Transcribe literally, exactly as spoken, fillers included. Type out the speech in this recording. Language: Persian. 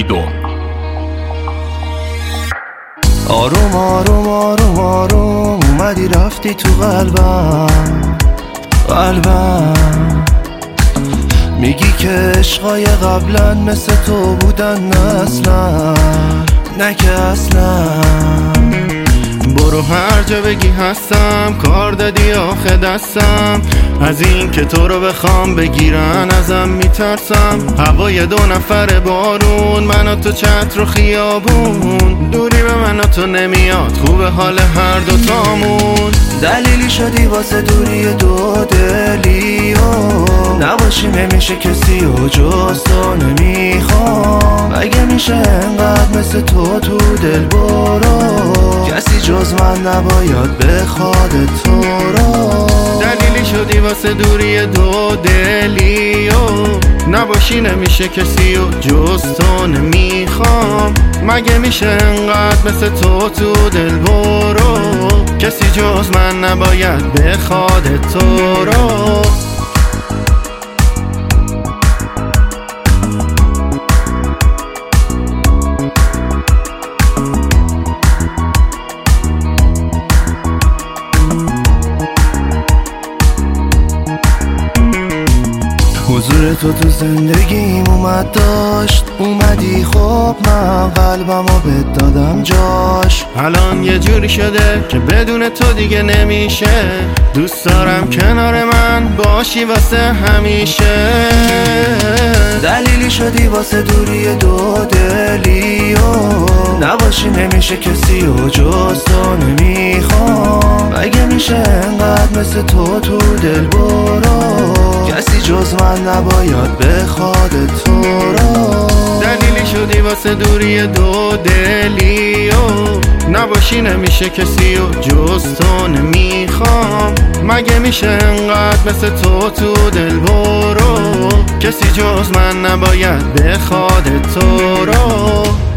وحیدو. آروم آروم آروم آروم اومدی رفتی تو قلبم قلبم. میگی که عشقای قبلا مثل تو بودن، نه اصلا، نه که اصلا. برو هر جا بگی هستم، کار دادی آخه دستم. از این که تو رو بخوام بگیرن ازم میترسم. هوای دو نفر بارون، من و تو چتر و خیابون. دوری به من و تو نمیاد، خوبه حال هر دوتامون. دلیلی شدی واسه دوری دو دلی و نباشی نمیشه کسی و جز تو نمیخوام. اگه میشه انقدر مثل تو تو دل برو، کسی جز من نباید بخواد تو رو. دلیلی شدی واسه دوری دو دلی و نباشی نمیشه کسی و جز تو نمیخوام. مگه میشه انقدر مثل تو تو دل برو، کسی جز من نباید بخواد تو رو. حضور تو تو زندگیم اومد داشت، اومدی خب من قلبمو بهت دادم جاش. الان یه جوری شده که بدون تو دیگه نمیشه. دوست دارم کنار من باشی واسه همیشه. دلیلی شدی واسه دوری دو دلی و نباشی نمیشه کسی و جز تو نمیخوام. اگه میشه انقدر مثل تو تو دل برو، کسی جز من نباید بخواد تو رو. دلیلی شدی واسه دوری دو دلی و نباشی نمیشه کسی و جز تو نمیخوام. مگه میشه انقدر مثل تو تو دل برو، کسی جز من نباید بخواد تو رو.